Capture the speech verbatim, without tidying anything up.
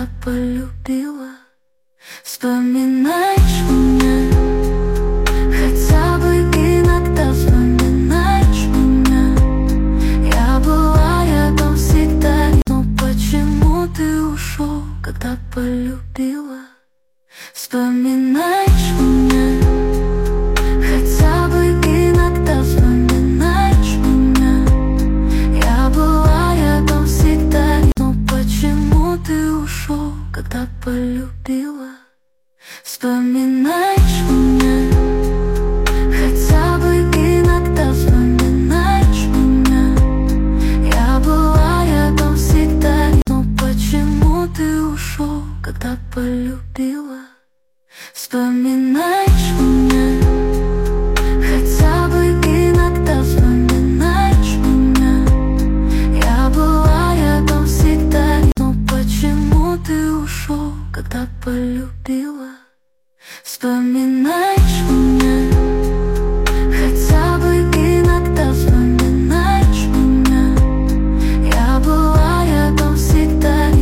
когда полюбила. Вспоминаешь меня, хотя бы иногда вспоминаешь меня. Я была рядом всегда, но почему ты ушел, когда полюбила? Вспоминаешь меня, хотя бы иногда вспоминаешь меня. Я была рядом всегда, но почему ты ушел, когда полюбила? Вспоминаешь меня, хотя бы иногда вспоминаешь меня. Я была рядом всегда, но почему ты ушел, когда полюбила? Вспоминаешь меня, хотя бы иногда вспоминаешь меня. Я была рядом всегда, но почему ты ушел, когда полюбила? Вспоминаешь меня.